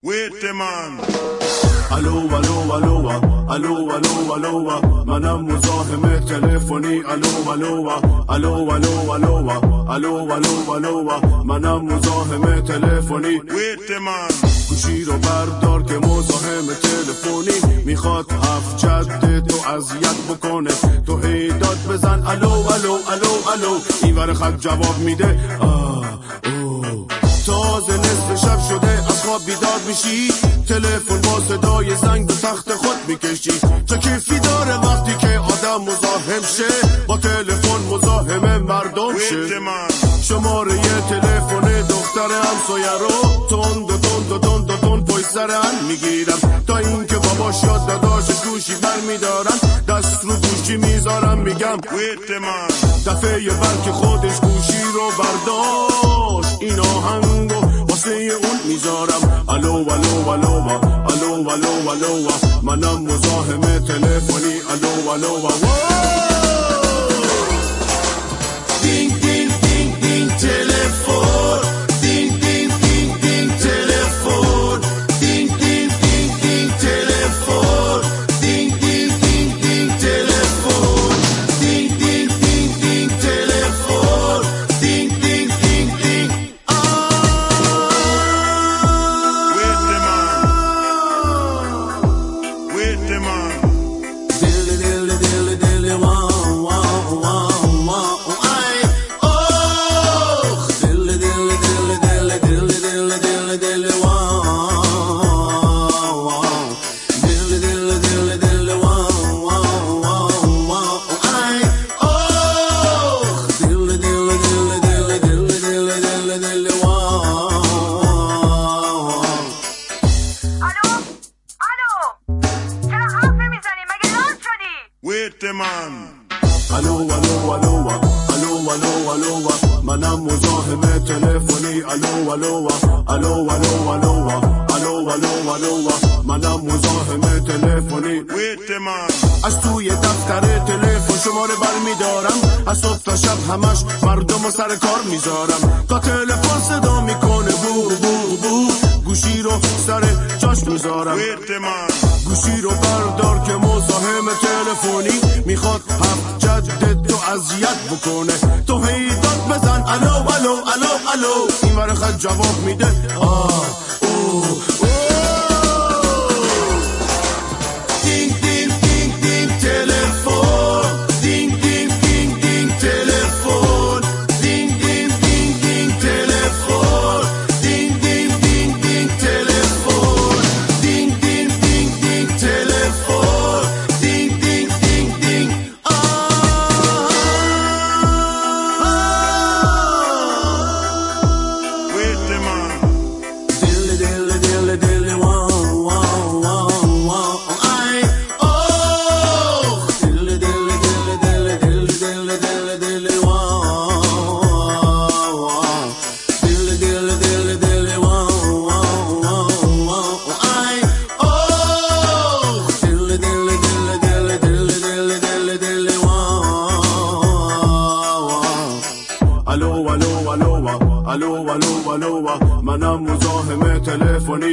Wait a man. الو الو الو الو الو الو منم مزاحم تلفنی الو الو الو الو الو الو الو الو منم مزاحم تلفنی. Wait a man. گوشی رو بردار که مزاحم تلفنی میخواد هفت جد تو اذیت بکنه. تو هی داد بزن الو الو الو الو این ور خط جواب میده تازه نصف شب شده از خواب بیدار میشی تلفن با صدای زنگ به تخت خود میکشی. چه کیفی داره وقتی که آدم مزاحم شه با تلفن مزاحم مردم شه. شماره تلفن دختر همسایه رو تند و تند و تند و تند پشت سرم میگیرم تا اینکه باباش یا داداش گوشی برمیدارن دست رو گوشی میذارم میگم دفعه بلکه خودش گوشی رو برداشت این آهنگو واسه اون میذارم الو الو الو الو الو الو منم مزاحم تلفنی الو الو دینگ دینگ دینگ دینگ تلفن دینگ دینگ دینگ دینگ تلفن دینگ دینگ دینگ دینگ تلفن دینگ دینگ دینگ دینگ تلفن دینگ دینگ دینگ دینگ تلفن دینگ دینگ دینگ دینگ. Wait a man. Dilly dilly dilly dilly wow wow wow wow ay oh dilly dilly dilly dilly dilly dilly dilly dilly wow wow dilly dilly dilly dilly wow wow wow wow ay oh dilly dilly dilly dilly dilly dilly dilly dilly wow. Wait a man. الو الو الو الو الو الو منم مزاحم تلفنی الو الو الو الو الو الو الو الو منم مزاحم تلفنی. Wait a man. از توی دفتر تلفن شماره برمیدارم از صبح تا شب همش مردم و سر کار میذارم تا تلفن صدا میکنه بو بو بو گوشی رو سر جاش میذارم. Wait a man. گوشی رو بردار که مزاحم تلفنی میخواد هفت جد تو اذیت بکنه. تو هی داد بزن الو الو الو الو این ور خط جواب میده دینگ دینگ دینگ دینگ تلفن دینگ دینگ دینگ دینگ تلفن دینگ دینگ دینگ دینگ تلفن دینگ دینگ دینگ دینگ تلفن دینگ دینگ دینگ دینگ تلفن دینگ دینگ دینگ دینگ. Wait a man. Dilly dilly dilly dilly wow wow wow wow ay oh dilly dilly dilly dilly dilly dilly dilly dilly wow wow dilly dilly dilly dilly wow wow wow ay oh dilly dilly dilly dilly dilly dilly dilly dilly wow. الو الو الو الو الو الو منم مزاحم تلفنی